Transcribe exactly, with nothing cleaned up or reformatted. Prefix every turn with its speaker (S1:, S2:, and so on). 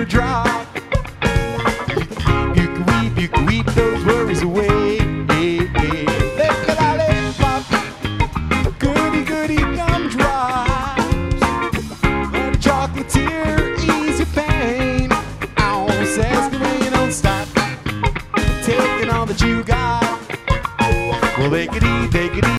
S1: drop. You can weep, you can weep those worries away. Lick a lollipop, goody goody gumdrops. Let a chocolatier ease your pain. Ow, says the way you don't stop taking all that you got. Well, they could eat, they could eat.